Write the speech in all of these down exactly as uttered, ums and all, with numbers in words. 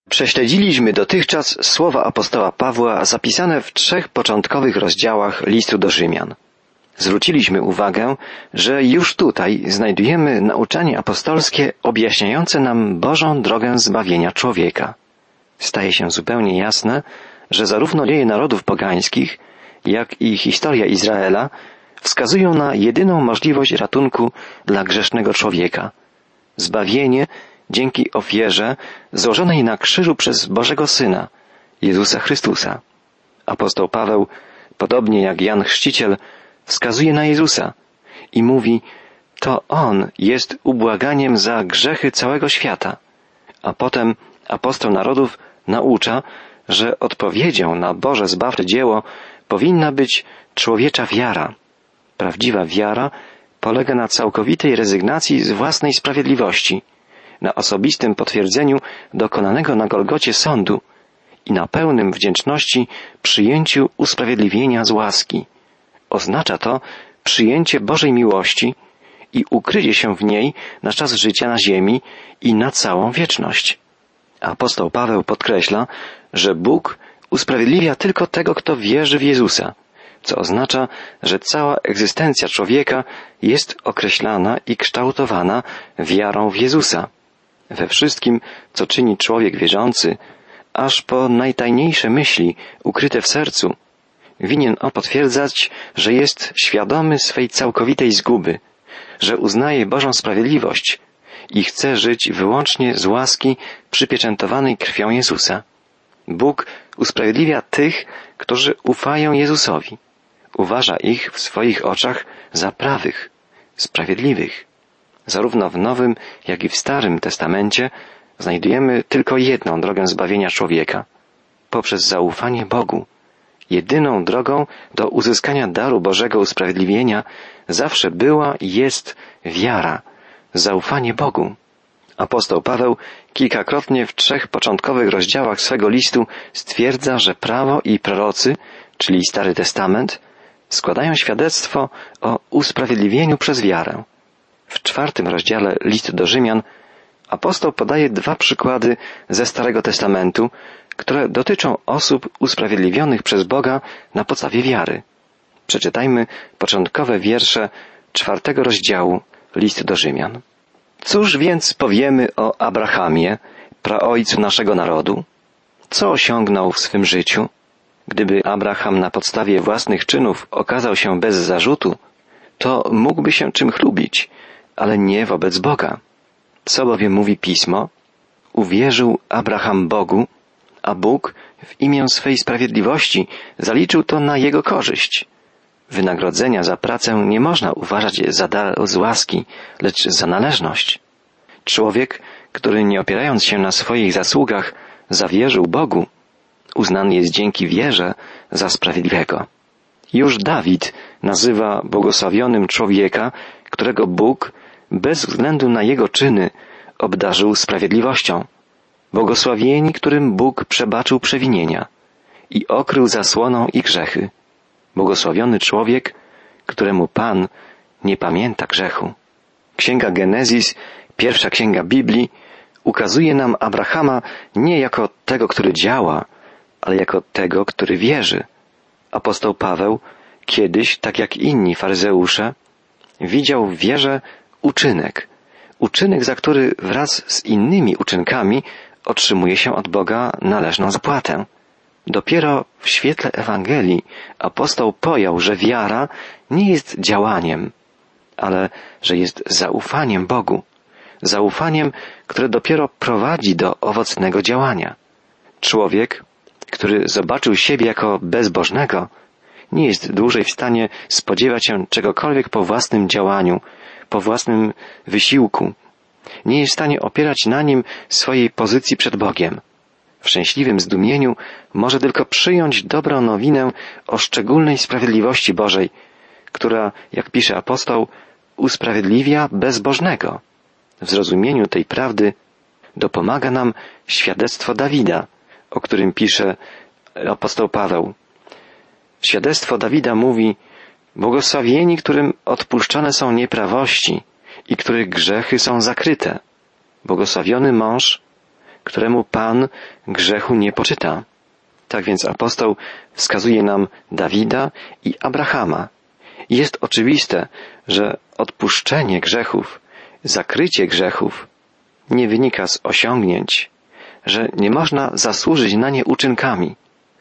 Prześledziliśmy dotychczas słowa apostoła Pawła zapisane w trzech początkowych rozdziałach listu do Rzymian. Zwróciliśmy uwagę, że już tutaj znajdujemy nauczanie apostolskie objaśniające nam Bożą drogę zbawienia człowieka. Staje się zupełnie jasne, że zarówno dzieje narodów pogańskich, jak i historia Izraela wskazują na jedyną możliwość ratunku dla grzesznego człowieka. Zbawienie dzięki ofierze złożonej na krzyżu przez Bożego Syna, Jezusa Chrystusa. Apostoł Paweł, podobnie jak Jan Chrzciciel, wskazuje na Jezusa i mówi, to On jest ubłaganiem za grzechy całego świata. A potem apostoł narodów naucza, że odpowiedzią na Boże zbawcze dzieło powinna być człowiecza wiara. Prawdziwa wiara polega na całkowitej rezygnacji z własnej sprawiedliwości, na osobistym potwierdzeniu dokonanego na Golgocie sądu i na pełnym wdzięczności przyjęciu usprawiedliwienia z łaski. Oznacza to przyjęcie Bożej miłości i ukrycie się w niej na czas życia na ziemi i na całą wieczność. Apostoł Paweł podkreśla, że Bóg usprawiedliwia tylko tego, kto wierzy w Jezusa, co oznacza, że cała egzystencja człowieka jest określana i kształtowana wiarą w Jezusa. We wszystkim, co czyni człowiek wierzący, aż po najtajniejsze myśli ukryte w sercu, winien on potwierdzać, że jest świadomy swej całkowitej zguby, że uznaje Bożą sprawiedliwość i chce żyć wyłącznie z łaski przypieczętowanej krwią Jezusa. Bóg usprawiedliwia tych, którzy ufają Jezusowi. Uważa ich w swoich oczach za prawych, sprawiedliwych. Zarówno w Nowym, jak i w Starym Testamencie znajdujemy tylko jedną drogę zbawienia człowieka. Poprzez zaufanie Bogu. Jedyną drogą do uzyskania daru Bożego usprawiedliwienia zawsze była i jest wiara, zaufanie Bogu. Apostoł Paweł kilkakrotnie w trzech początkowych rozdziałach swego listu stwierdza, że prawo i prorocy, czyli Stary Testament, składają świadectwo o usprawiedliwieniu przez wiarę. W czwartym rozdziale listu do Rzymian apostoł podaje dwa przykłady ze Starego Testamentu, które dotyczą osób usprawiedliwionych przez Boga na podstawie wiary. Przeczytajmy początkowe wiersze czwartego rozdziału listu do Rzymian. Cóż więc powiemy o Abrahamie, praojcu naszego narodu? Co osiągnął w swym życiu? Gdyby Abraham na podstawie własnych czynów okazał się bez zarzutu, to mógłby się czym chlubić, ale nie wobec Boga. Co bowiem mówi Pismo? Uwierzył Abraham Bogu, a Bóg w imię swej sprawiedliwości zaliczył to na jego korzyść. Wynagrodzenia za pracę nie można uważać za dar z łaski, lecz za należność. Człowiek, który nie opierając się na swoich zasługach, zawierzył Bogu, uznany jest dzięki wierze za sprawiedliwego. Już Dawid nazywa błogosławionym człowieka, którego Bóg, bez względu na jego czyny, obdarzył sprawiedliwością. Błogosławieni, którym Bóg przebaczył przewinienia i okrył zasłoną ich grzechy. Błogosławiony człowiek, któremu Pan nie pamięta grzechu. Księga Genezis, pierwsza księga Biblii, ukazuje nam Abrahama nie jako tego, który działa, ale jako tego, który wierzy. Apostoł Paweł kiedyś, tak jak inni faryzeusze, widział w wierze uczynek. Uczynek, za który wraz z innymi uczynkami otrzymuje się od Boga należną zapłatę. Dopiero w świetle Ewangelii apostoł pojął, że wiara nie jest działaniem, ale że jest zaufaniem Bogu. Zaufaniem, które dopiero prowadzi do owocnego działania. Człowiek, który zobaczył siebie jako bezbożnego, nie jest dłużej w stanie spodziewać się czegokolwiek po własnym działaniu, po własnym wysiłku. Nie jest w stanie opierać na nim swojej pozycji przed Bogiem. W szczęśliwym zdumieniu może tylko przyjąć dobrą nowinę o szczególnej sprawiedliwości Bożej, która, jak pisze apostoł, usprawiedliwia bezbożnego. W zrozumieniu tej prawdy dopomaga nam świadectwo Dawida, o którym pisze apostoł Paweł. Świadectwo Dawida mówi: błogosławieni, którym odpuszczone są nieprawości i których grzechy są zakryte. Błogosławiony mąż, któremu Pan grzechu nie poczyta. Tak więc apostoł wskazuje nam Dawida i Abrahama. Jest oczywiste, że odpuszczenie grzechów, zakrycie grzechów nie wynika z osiągnięć, że nie można zasłużyć na nie uczynkami.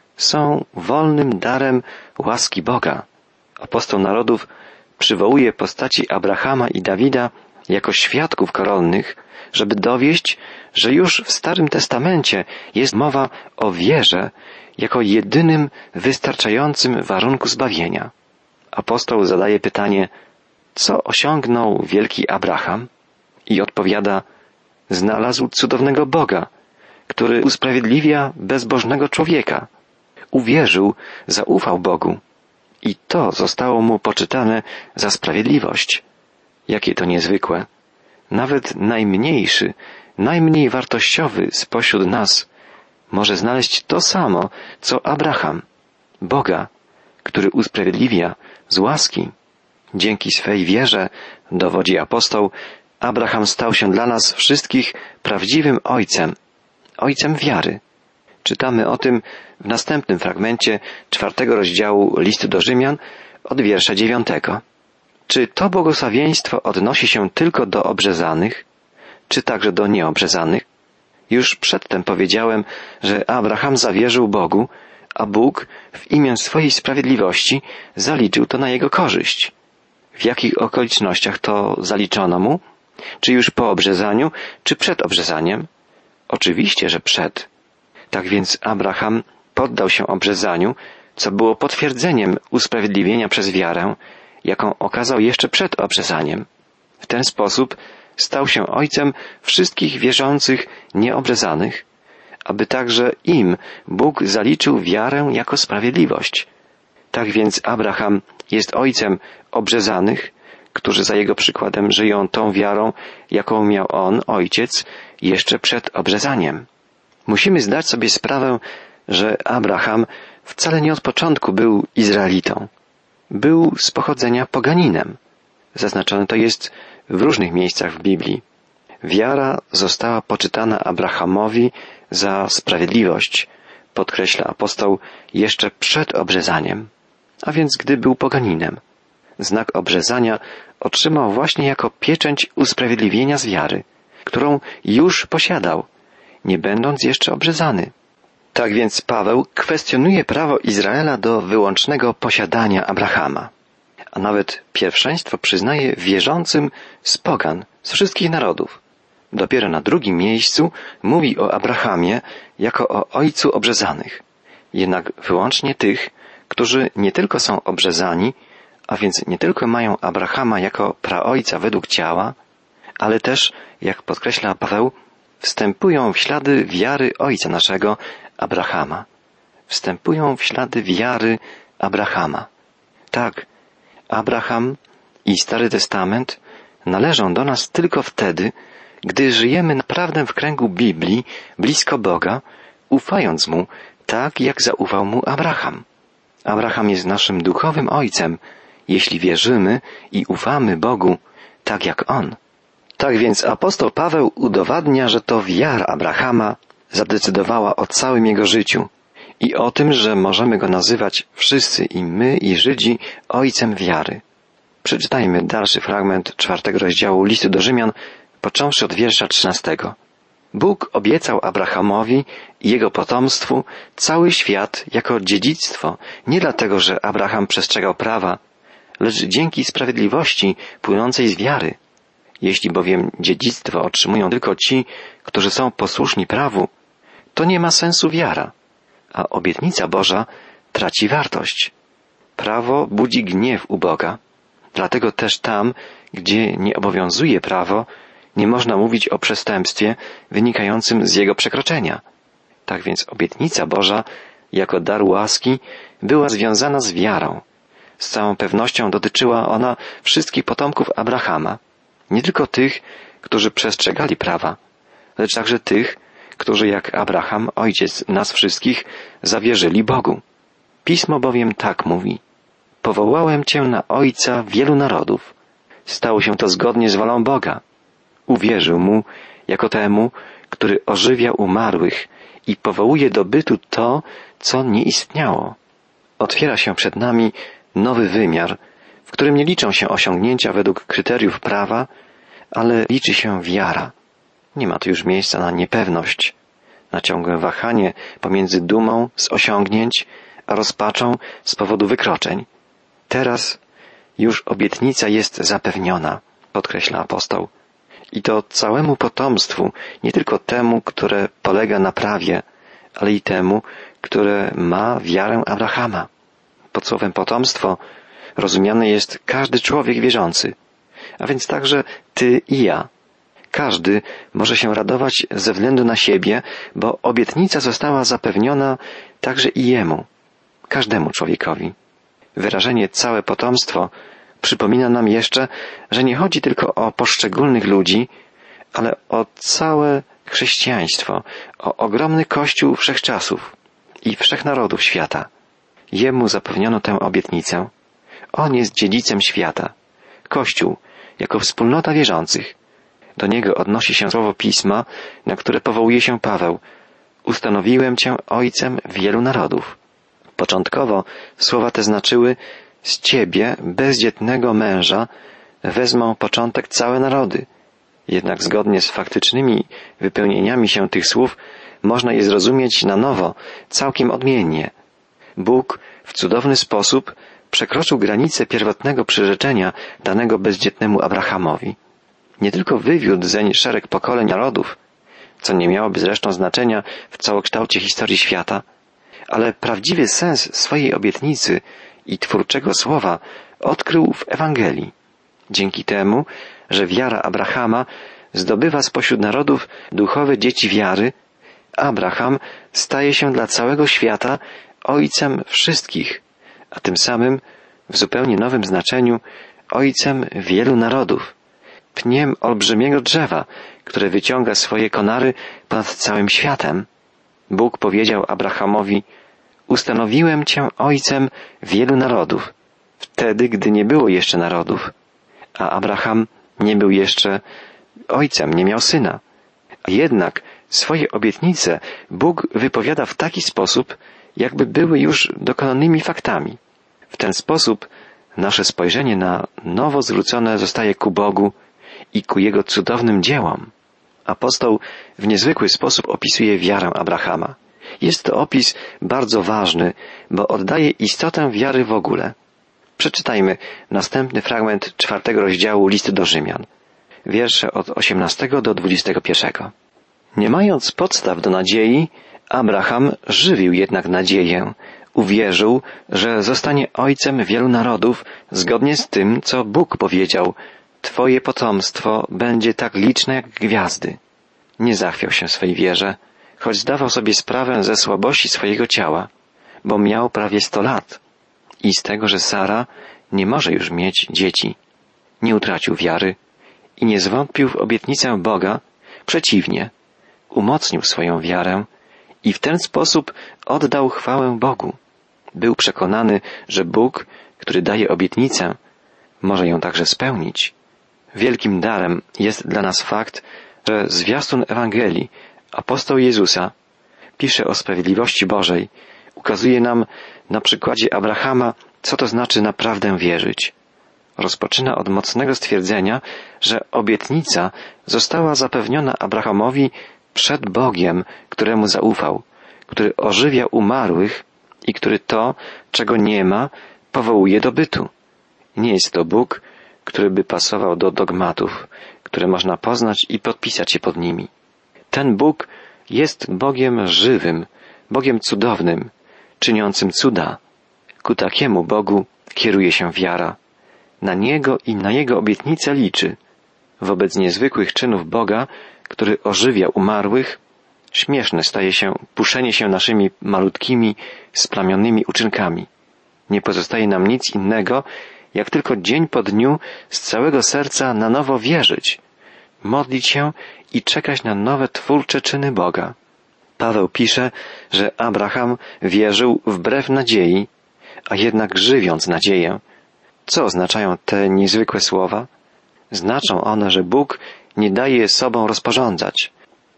Są wolnym darem łaski Boga. Apostoł narodów przywołuje postaci Abrahama i Dawida jako świadków koronnych, żeby dowieść, że już w Starym Testamencie jest mowa o wierze jako jedynym wystarczającym warunku zbawienia. Apostoł zadaje pytanie, co osiągnął wielki Abraham? I odpowiada, znalazł cudownego Boga, który usprawiedliwia bezbożnego człowieka. Uwierzył, zaufał Bogu i to zostało mu poczytane za sprawiedliwość. Jakie to niezwykłe. Nawet najmniejszy, najmniej wartościowy spośród nas może znaleźć to samo, co Abraham, Boga, który usprawiedliwia z łaski. Dzięki swej wierze, dowodzi apostoł, Abraham stał się dla nas wszystkich prawdziwym ojcem, ojcem wiary. Czytamy o tym w następnym fragmencie czwartego rozdziału listu do Rzymian od wiersza dziewiątego. Czy to błogosławieństwo odnosi się tylko do obrzezanych, czy także do nieobrzezanych? Już przedtem powiedziałem, że Abraham zawierzył Bogu, a Bóg w imię swojej sprawiedliwości zaliczył to na jego korzyść. W jakich okolicznościach to zaliczono mu? Czy już po obrzezaniu, czy przed obrzezaniem? Oczywiście, że przed. Tak więc Abraham poddał się obrzezaniu, co było potwierdzeniem usprawiedliwienia przez wiarę, jaką okazał jeszcze przed obrzezaniem. W ten sposób stał się ojcem wszystkich wierzących nieobrzezanych, aby także im Bóg zaliczył wiarę jako sprawiedliwość. Tak więc Abraham jest ojcem obrzezanych, którzy za jego przykładem żyją tą wiarą, jaką miał on, ojciec, jeszcze przed obrzezaniem. Musimy zdać sobie sprawę, że Abraham wcale nie od początku był Izraelitą. Był z pochodzenia poganinem. Zaznaczone to jest w różnych miejscach w Biblii. Wiara została poczytana Abrahamowi za sprawiedliwość, podkreśla apostoł, jeszcze przed obrzezaniem, a więc gdy był poganinem. Znak obrzezania otrzymał właśnie jako pieczęć usprawiedliwienia z wiary, którą już posiadał, nie będąc jeszcze obrzezany. Tak więc Paweł kwestionuje prawo Izraela do wyłącznego posiadania Abrahama, a nawet pierwszeństwo przyznaje wierzącym z pogan, z wszystkich narodów. Dopiero na drugim miejscu mówi o Abrahamie jako o ojcu obrzezanych, jednak wyłącznie tych, którzy nie tylko są obrzezani, a więc nie tylko mają Abrahama jako praojca według ciała, ale też, jak podkreśla Paweł, wstępują w ślady wiary ojca naszego, Abrahama. Wstępują w ślady wiary Abrahama. Tak, Abraham i Stary Testament należą do nas tylko wtedy, gdy żyjemy naprawdę w kręgu Biblii, blisko Boga, ufając Mu tak, jak zaufał Mu Abraham. Abraham jest naszym duchowym ojcem, jeśli wierzymy i ufamy Bogu tak jak On. Tak więc apostoł Paweł udowadnia, że to wiara Abrahama zadecydowała o całym jego życiu i o tym, że możemy go nazywać wszyscy i my i Żydzi ojcem wiary. Przeczytajmy dalszy fragment czwartego rozdziału listu do Rzymian, począwszy od wiersza trzynastego. Bóg obiecał Abrahamowi i jego potomstwu cały świat jako dziedzictwo, nie dlatego, że Abraham przestrzegał prawa, lecz dzięki sprawiedliwości płynącej z wiary. Jeśli bowiem dziedzictwo otrzymują tylko ci, którzy są posłuszni prawu, to nie ma sensu wiara, a obietnica Boża traci wartość. Prawo budzi gniew u Boga, dlatego też tam, gdzie nie obowiązuje prawo, nie można mówić o przestępstwie wynikającym z jego przekroczenia. Tak więc obietnica Boża, jako dar łaski, była związana z wiarą. Z całą pewnością dotyczyła ona wszystkich potomków Abrahama, nie tylko tych, którzy przestrzegali prawa, lecz także tych, którzy jak Abraham, ojciec nas wszystkich, zawierzyli Bogu. Pismo bowiem tak mówi: powołałem Cię na ojca wielu narodów. Stało się to zgodnie z wolą Boga. Uwierzył Mu jako temu, który ożywia umarłych i powołuje do bytu to, co nie istniało. Otwiera się przed nami nowy wymiar, w którym nie liczą się osiągnięcia według kryteriów prawa, ale liczy się wiara. Nie ma tu już miejsca na niepewność, na ciągłe wahanie pomiędzy dumą z osiągnięć, a rozpaczą z powodu wykroczeń. Teraz już obietnica jest zapewniona, podkreśla apostoł. I to całemu potomstwu, nie tylko temu, które polega na prawie, ale i temu, które ma wiarę Abrahama. Pod słowem potomstwo rozumiany jest każdy człowiek wierzący, a więc także ty i ja. Każdy może się radować ze względu na siebie, bo obietnica została zapewniona także i jemu, każdemu człowiekowi. Wyrażenie całe potomstwo przypomina nam jeszcze, że nie chodzi tylko o poszczególnych ludzi, ale o całe chrześcijaństwo, o ogromny Kościół wszechczasów i wszechnarodów świata. Jemu zapewniono tę obietnicę. On jest dziedzicem świata. Kościół, jako wspólnota wierzących. Do niego odnosi się słowo Pisma, na które powołuje się Paweł. Ustanowiłem cię ojcem wielu narodów. Początkowo słowa te znaczyły: z ciebie, bezdzietnego męża, wezmą początek całe narody. Jednak zgodnie z faktycznymi wypełnieniami się tych słów można je zrozumieć na nowo, całkiem odmiennie. Bóg w cudowny sposób przekroczył granicę pierwotnego przyrzeczenia danego bezdzietnemu Abrahamowi. Nie tylko wywiódł zeń szereg pokoleń narodów, co nie miałoby zresztą znaczenia w całokształcie historii świata, ale prawdziwy sens swojej obietnicy i twórczego słowa odkrył w Ewangelii. Dzięki temu, że wiara Abrahama zdobywa spośród narodów duchowe dzieci wiary, Abraham staje się dla całego świata ojcem wszystkich, a tym samym w zupełnie nowym znaczeniu ojcem wielu narodów, pniem olbrzymiego drzewa, które wyciąga swoje konary ponad całym światem. Bóg powiedział Abrahamowi: ustanowiłem cię ojcem wielu narodów, wtedy, gdy nie było jeszcze narodów, a Abraham nie był jeszcze ojcem, nie miał syna. A jednak swoje obietnice Bóg wypowiada w taki sposób, jakby były już dokonanymi faktami. W ten sposób nasze spojrzenie na nowo zwrócone zostaje ku Bogu i ku Jego cudownym dziełom. Apostoł w niezwykły sposób opisuje wiarę Abrahama. Jest to opis bardzo ważny, bo oddaje istotę wiary w ogóle. Przeczytajmy następny fragment czwartego rozdziału listu do Rzymian. Wiersze od osiemnastego do dwudziestego pierwszego. Nie mając podstaw do nadziei, Abraham żywił jednak nadzieję. Uwierzył, że zostanie ojcem wielu narodów, zgodnie z tym, co Bóg powiedział: Twoje potomstwo będzie tak liczne jak gwiazdy. Nie zachwiał się swej wierze, choć zdawał sobie sprawę ze słabości swojego ciała, bo miał prawie sto lat i z tego, że Sara nie może już mieć dzieci. Nie utracił wiary i nie zwątpił w obietnicę Boga, przeciwnie, umocnił swoją wiarę i w ten sposób oddał chwałę Bogu. Był przekonany, że Bóg, który daje obietnicę, może ją także spełnić. Wielkim darem jest dla nas fakt, że zwiastun Ewangelii, apostoł Jezusa, pisze o sprawiedliwości Bożej, ukazuje nam na przykładzie Abrahama, co to znaczy naprawdę wierzyć. Rozpoczyna od mocnego stwierdzenia, że obietnica została zapewniona Abrahamowi przed Bogiem, któremu zaufał, który ożywia umarłych i który to, czego nie ma, powołuje do bytu. Nie jest to Bóg, który by pasował do dogmatów, które można poznać i podpisać się pod nimi. Ten Bóg jest Bogiem żywym, Bogiem cudownym, czyniącym cuda. Ku takiemu Bogu kieruje się wiara. Na Niego i na Jego obietnice liczy. Wobec niezwykłych czynów Boga, który ożywia umarłych, śmieszne staje się puszczenie się naszymi malutkimi, splamionymi uczynkami. Nie pozostaje nam nic innego, jak tylko dzień po dniu z całego serca na nowo wierzyć, modlić się i czekać na nowe twórcze czyny Boga. Paweł pisze, że Abraham wierzył wbrew nadziei, a jednak żywiąc nadzieję. Co oznaczają te niezwykłe słowa? Znaczą one, że Bóg nie daje sobą rozporządzać.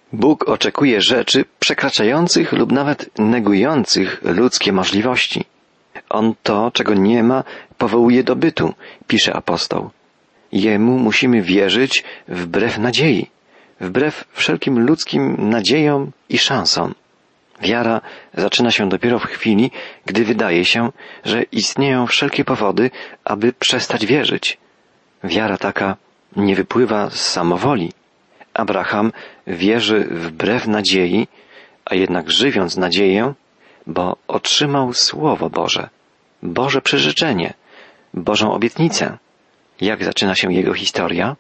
Bóg oczekuje rzeczy przekraczających lub nawet negujących ludzkie możliwości. On to, czego nie ma, powołuje do bytu, pisze apostoł. Jemu musimy wierzyć wbrew nadziei, wbrew wszelkim ludzkim nadziejom i szansom. Wiara zaczyna się dopiero w chwili, gdy wydaje się, że istnieją wszelkie powody, aby przestać wierzyć. Wiara taka nie wypływa z samowoli. Abraham wierzy wbrew nadziei, a jednak żywiąc nadzieję, bo otrzymał Słowo Boże, Boże przyrzeczenie, Bożą obietnicę. Jak zaczyna się jego historia?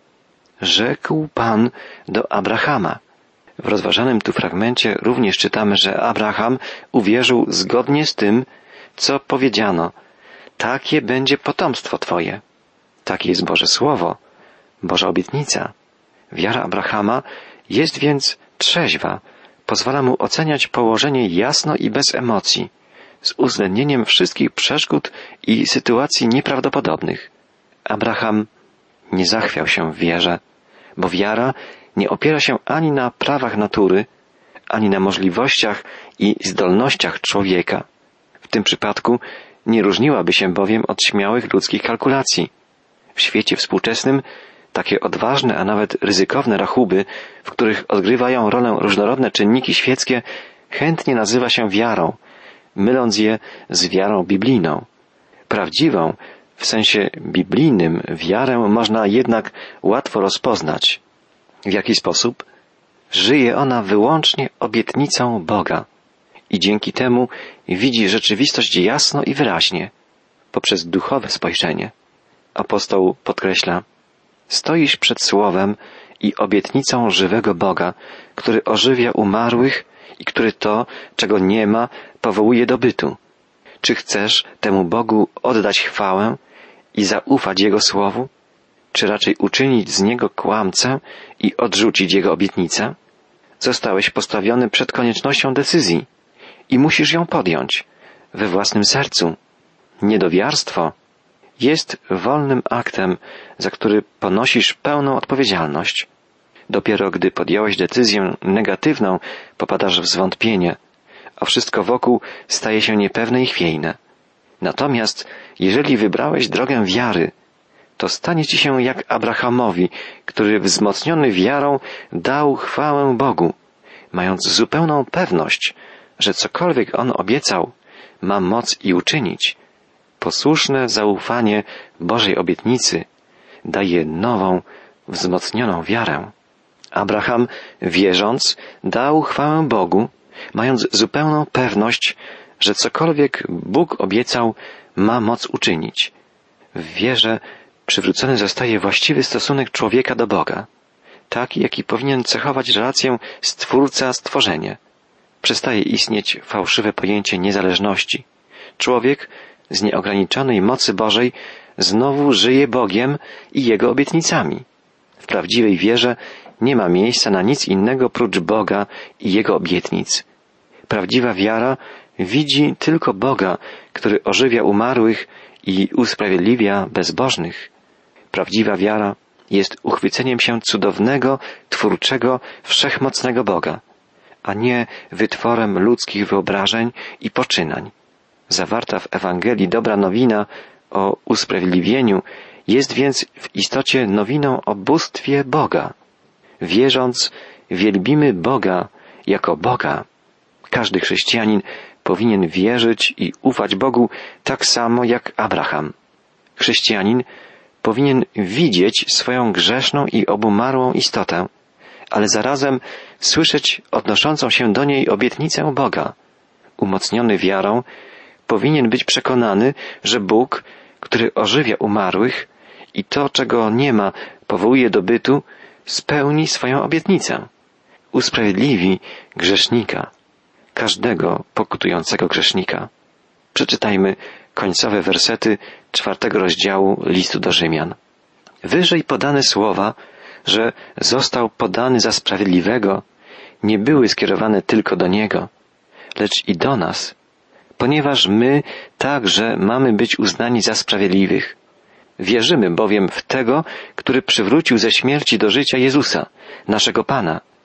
Rzekł Pan do Abrahama. W rozważanym tu fragmencie również czytamy, że Abraham uwierzył zgodnie z tym, co powiedziano. Takie będzie potomstwo Twoje. Takie jest Boże Słowo, Boża obietnica. Wiara Abrahama jest więc trzeźwa, pozwala mu oceniać położenie jasno i bez emocji, z uwzględnieniem wszystkich przeszkód i sytuacji nieprawdopodobnych. Abraham nie zachwiał się w wierze, bo wiara nie opiera się ani na prawach natury, ani na możliwościach i zdolnościach człowieka. W tym przypadku nie różniłaby się bowiem od śmiałych ludzkich kalkulacji. W świecie współczesnym takie odważne, a nawet ryzykowne rachuby, w których odgrywają rolę różnorodne czynniki świeckie, chętnie nazywa się wiarą, myląc je z wiarą biblijną. Prawdziwą, w sensie biblijnym, wiarę można jednak łatwo rozpoznać. W jaki sposób? Żyje ona wyłącznie obietnicą Boga i dzięki temu widzi rzeczywistość jasno i wyraźnie, poprzez duchowe spojrzenie. Apostoł podkreśla: stoisz przed słowem i obietnicą żywego Boga, który ożywia umarłych i który to, czego nie ma, powołuje do bytu. Czy chcesz temu Bogu oddać chwałę i zaufać Jego słowu? Czy raczej uczynić z Niego kłamcę i odrzucić Jego obietnicę? Zostałeś postawiony przed koniecznością decyzji i musisz ją podjąć we własnym sercu. Niedowiarstwo jest wolnym aktem, za który ponosisz pełną odpowiedzialność. Dopiero gdy podjąłeś decyzję negatywną, popadasz w zwątpienie, a wszystko wokół staje się niepewne i chwiejne. Natomiast jeżeli wybrałeś drogę wiary, to stanie ci się jak Abrahamowi, który wzmocniony wiarą dał chwałę Bogu, mając zupełną pewność, że cokolwiek on obiecał, ma moc i uczynić. Posłuszne zaufanie Bożej obietnicy daje nową, wzmocnioną wiarę. Abraham, wierząc, dał chwałę Bogu, mając zupełną pewność, że cokolwiek Bóg obiecał, ma moc uczynić. W wierze przywrócony zostaje właściwy stosunek człowieka do Boga, taki, jaki powinien cechować relację Stwórca-stworzenie. Przestaje istnieć fałszywe pojęcie niezależności. Człowiek z nieograniczonej mocy Bożej znowu żyje Bogiem i Jego obietnicami. W prawdziwej wierze nie ma miejsca na nic innego prócz Boga i Jego obietnic. Prawdziwa wiara widzi tylko Boga, który ożywia umarłych i usprawiedliwia bezbożnych. Prawdziwa wiara jest uchwyceniem się cudownego, twórczego, wszechmocnego Boga, a nie wytworem ludzkich wyobrażeń i poczynań. Zawarta w Ewangelii dobra nowina o usprawiedliwieniu jest więc w istocie nowiną o bóstwie Boga. Wierząc, wielbimy Boga jako Boga. Każdy chrześcijanin powinien wierzyć i ufać Bogu tak samo jak Abraham. Chrześcijanin powinien widzieć swoją grzeszną i obumarłą istotę, ale zarazem słyszeć odnoszącą się do niej obietnicę Boga. Umocniony wiarą, powinien być przekonany, że Bóg, który ożywia umarłych i to, czego nie ma, powołuje do bytu, spełni swoją obietnicę. Usprawiedliwi grzesznika, każdego pokutującego grzesznika. Przeczytajmy końcowe wersety czwartego rozdziału listu do Rzymian. Wyżej podane słowa, że został podany za sprawiedliwego, nie były skierowane tylko do Niego, lecz i do nas, ponieważ my także mamy być uznani za sprawiedliwych. Wierzymy bowiem w Tego, który przywrócił ze śmierci do życia Jezusa, naszego Pana.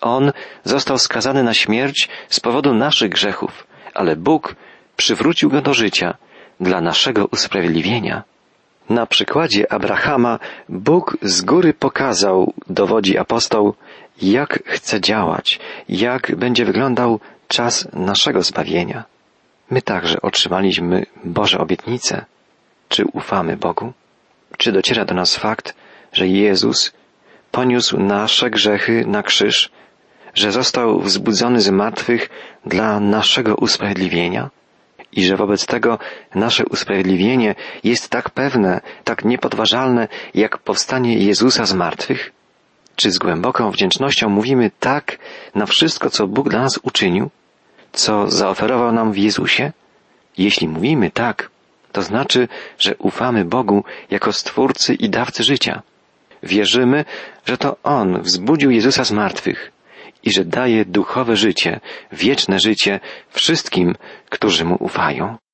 On został skazany na śmierć z powodu naszych grzechów, ale Bóg przywrócił go do życia dla naszego usprawiedliwienia. Na przykładzie Abrahama Bóg z góry pokazał, dowodzi apostoł, jak chce działać, jak będzie wyglądał czas naszego zbawienia. My także otrzymaliśmy Boże obietnice. Czy ufamy Bogu? Czy dociera do nas fakt, że Jezus poniósł nasze grzechy na krzyż, że został wzbudzony z martwych dla naszego usprawiedliwienia i że wobec tego nasze usprawiedliwienie jest tak pewne, tak niepodważalne, jak powstanie Jezusa z martwych? Czy z głęboką wdzięcznością mówimy tak na wszystko, co Bóg dla nas uczynił, co zaoferował nam w Jezusie? Jeśli mówimy tak, to znaczy, że ufamy Bogu jako Stwórcy i Dawcy życia. Wierzymy, że to On wzbudził Jezusa z martwych i że daje duchowe życie, wieczne życie wszystkim, którzy Mu ufają.